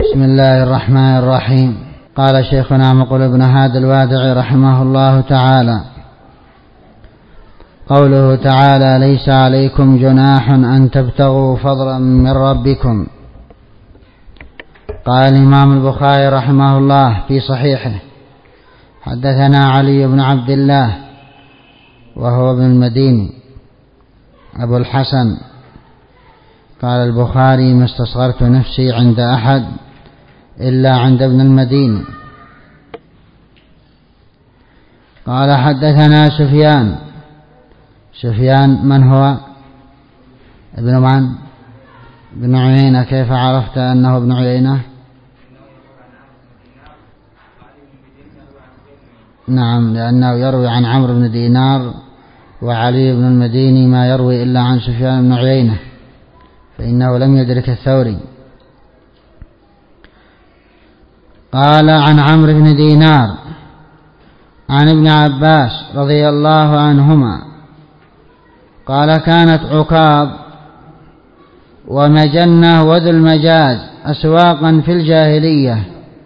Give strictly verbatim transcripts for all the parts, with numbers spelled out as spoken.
بسم الله الرحمن الرحيم. قال شيخنا مقبل بن هادي الوادعي رحمه الله تعالى: قوله تعالى: ليس عليكم جناح أن تبتغوا فضلا من ربكم. قال الإمام البخاري رحمه الله في صحيحه: حدثنا علي بن عبد الله وهو ابن المديني أبو الحسن. قال البخاري: ما استصغرت نفسي عند أحد إلا عند ابن المديني. قال: حدثنا سفيان. سفيان من هو؟ ابن من؟ ابن عيينة. كيف عرفت أنه ابن عيينة؟ نعم، لأنه يروي عن عمرو بن دينار وعلي بن المديني ما يروي إلا عن سفيان بن عيينة، فإنه لم يدرك الثوري. قال: عن عمرو بن دينار عن ابن عباس رضي الله عنهما قال: كانت عكاظ ومجنة وذو المجاز أسواقا في الجاهلية،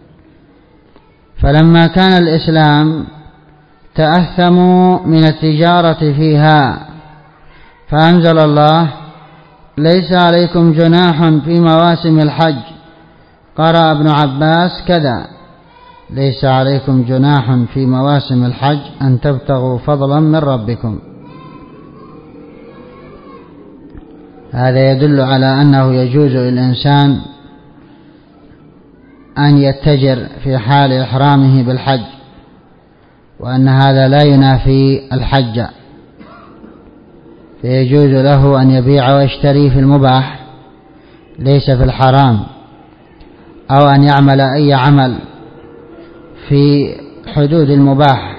فلما كان الإسلام تأثموا من التجارة فيها، فأنزل الله: ليس عليكم جناح في مواسم الحج. قرأ ابن عباس كذا: ليس عليكم جناح في مواسم الحج أن تبتغوا فضلا من ربكم. هذا يدل على أنه يجوز للإنسان أن يتجر في حال إحرامه بالحج، وأن هذا لا ينافي الحج، فيجوز له أن يبيع ويشتري في المباح ليس في الحرام، أو أن يعمل أي عمل في حدود المباح.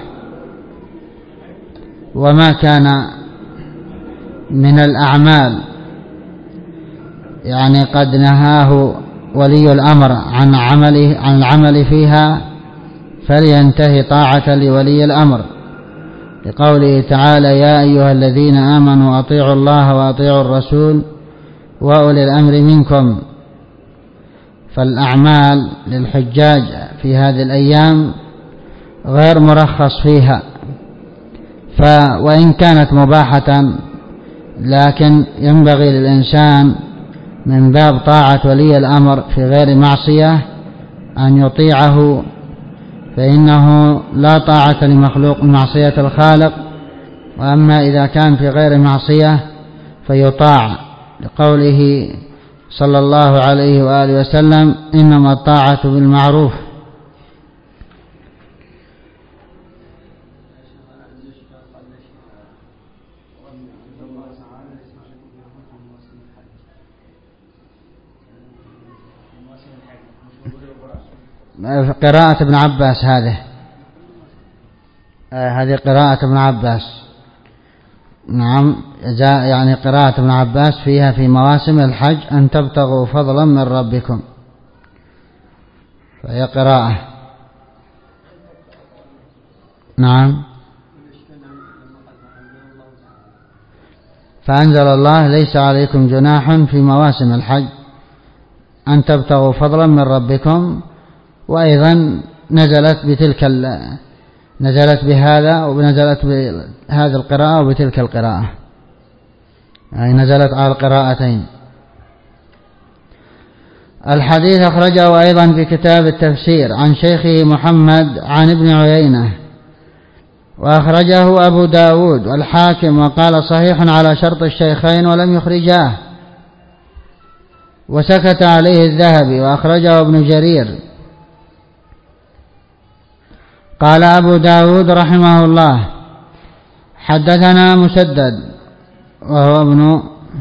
وما كان من الأعمال يعني قد نهاه ولي الأمر عن عمله عن العمل فيها فلينتهي طاعة لولي الأمر، لقوله تعالى: يا أيها الذين آمنوا أطيعوا الله وأطيعوا الرسول وأولي الأمر منكم. فالأعمال للحجاج في هذه الأيام غير مرخص فيها، وإن كانت مباحة لكن ينبغي للإنسان من باب طاعة ولي الأمر في غير معصية أن يطيعه، فإنه لا طاعة لمخلوق معصية الخالق، وأما إذا كان في غير معصية فيطاع، لقوله صلى الله عليه وآله وسلم: إنما الطاعة بالمعروف. قراءة ابن عباس هذه هذه قراءة ابن عباس. نعم، يعني قراءة ابن عباس فيها في مواسم الحج أن تبتغوا فضلا من ربكم، فهي قراءة. نعم. فأنزل الله: ليس عليكم جناح في مواسم الحج أن تبتغوا فضلا من ربكم. وأيضا نزلت بتلك نزلت بهذا ونزلت بهذه القراءة وبتلك القراءة، يعني نزلت على القراءتين. الحديث أخرجه أيضا في كتاب التفسير عن شيخه محمد عن ابن عيينة، وأخرجه أبو داود والحاكم وقال: صحيح على شرط الشيخين ولم يخرجاه، وسكت عليه الذهبي، وأخرجه ابن جرير. قال أبو داود رحمه الله: حدثنا مسدد وهو ابن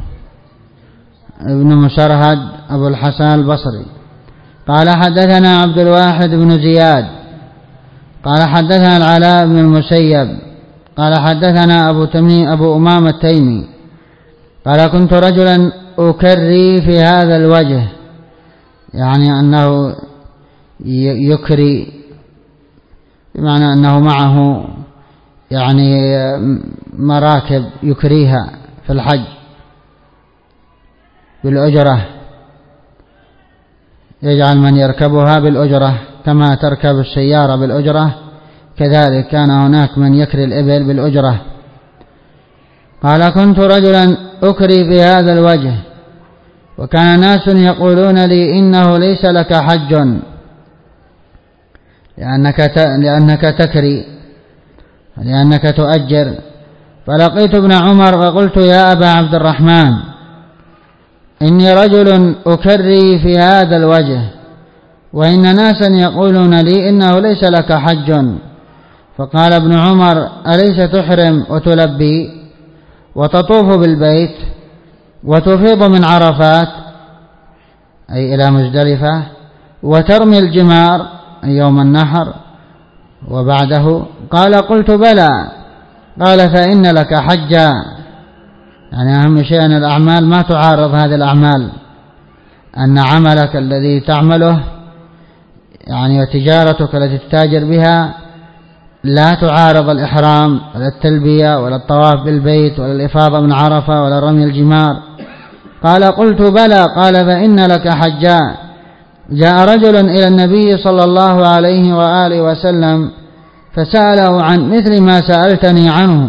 ابن مسرهد أبو الحسن البصري قال: حدثنا عبد الواحد بن زياد قال: حدثنا العلاء بن المسيب قال: حدثنا أبو تميم أبو أمامة التيمي قال: كنت رجلا أكري في هذا الوجه، يعني أنه يكري بمعنى أنه معه يعني مراكب يكريها في الحج بالأجرة، يجعل من يركبها بالأجرة كما تركب السيارة بالأجرة، كذلك كان هناك من يكري الإبل بالأجرة. قال كنت رجلا أكري في هذا الوجه، وكان ناس يقولون لي إنه ليس لك حج لأنك لأنك تكري لأنك تؤجر. فلقيت ابن عمر فقلت يا أبا عبد الرحمن إني رجل أكري في هذا الوجه، وإن ناسا يقولون لي إنه ليس لك حج. فقال ابن عمر أليس تحرم وتلبي وتطوف بالبيت وتفيض من عرفات أي إلى مزدلفة وترمي الجمار يوم النحر وبعده؟ قال قلت بلى. قال فإن لك حجا، يعني أهم شيء أن الأعمال ما تعارض هذه الأعمال، أن عملك الذي تعمله يعني وتجارتك التي تتاجر بها لا تعارض الإحرام ولا التلبية ولا الطواف بالبيت ولا الإفاضة من عرفة ولا رمي الجمار. قال قلت بلى. قال فإن لك حجا. جاء رجل إلى النبي صلى الله عليه وآله وسلم فسأله عن مثل ما سألتني عنه،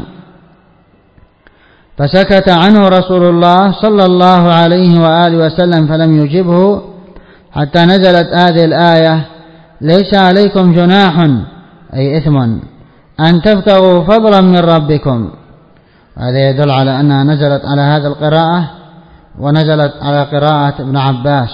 فسكت عنه رسول الله صلى الله عليه وآله وسلم فلم يجبه حتى نزلت هذه الآية ليس عليكم جناح أي إثم أن تبتغوا فضلا من ربكم. هذا يدل على أنها نزلت على هذه القراءة ونزلت على قراءة ابن عباس.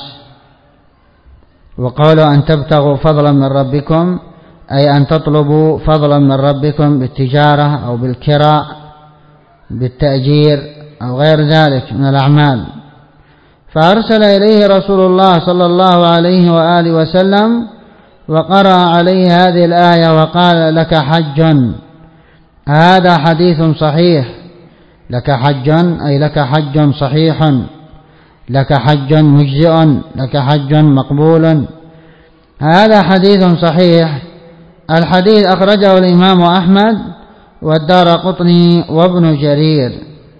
وقالوا أن تبتغوا فضلا من ربكم أي أن تطلبوا فضلا من ربكم بالتجارة أو بالكراء بالتأجير أو غير ذلك من الأعمال. فأرسل إليه رسول الله صلى الله عليه وآله وسلم وقرأ عليه هذه الآية وقال لك حج. هذا حديث صحيح. لك حج أي لك حج صحيح، لك حج مجزئ، لك حج مقبول. هذا حديث صحيح. الحديث أخرجه الإمام أحمد والدارقطني وابن جرير.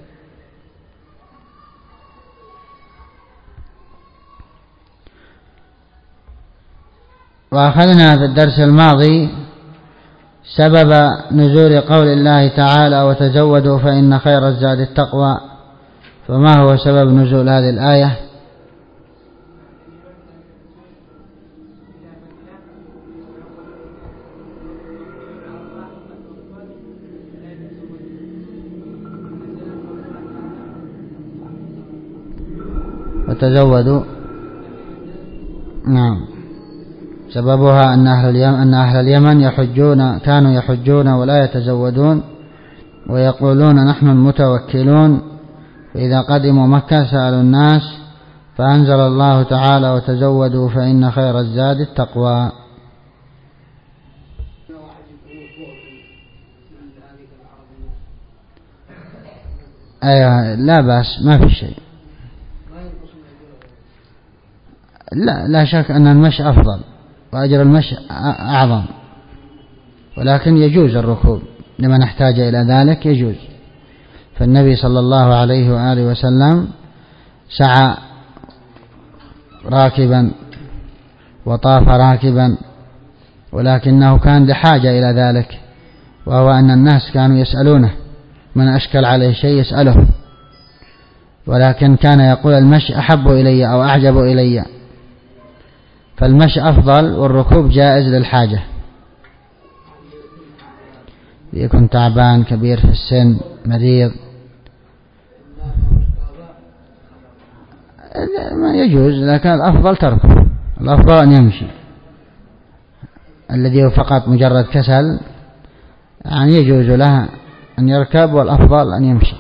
وأخذنا في الدرس الماضي سبب نزول قول الله تعالى وتزودوا فإن خير الزاد التقوى. فما هو سبب نزول هذه الآية؟ وتزودوا، نعم، سببها أن أهل اليمن, أن أهل اليمن يحجون كانوا يحجون ولا يتزودون ويقولون نحن المتوكلون، فإذا قدموا مكة سألوا الناس فأنزل الله تعالى وتزودوا فإن خير الزاد التقوى. أيوة لا بأس، ما في شيء. لا لا شك أن المشي أفضل وأجر المشي أعظم، ولكن يجوز الركوب لمن احتاج إلى ذلك يجوز. فالنبي صلى الله عليه وآله وسلم سعى راكبا وطاف راكبا، ولكنه كان بحاجة إلى ذلك، وهو أن الناس كانوا يسألونه من أشكل عليه شيء يسأله، ولكن كان يقول المشي أحب إلي أو أعجب إلي. فالمشي أفضل والركوب جائز للحاجة، يكون تعبان كبير في السن مريض ما يجوز، لكن الأفضل تركه، الأفضل أن يمشي. الذي هو فقط مجرد كسل يعني يجوز له أن يركب، والأفضل أن يمشي،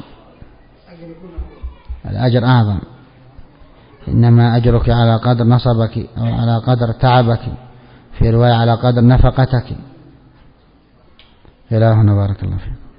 الأجر أعظم. إنما أجرك على قدر نصبك أو على قدر تعبك، في رواية على قدر نفقتك. إلهنا بارك الله فيك.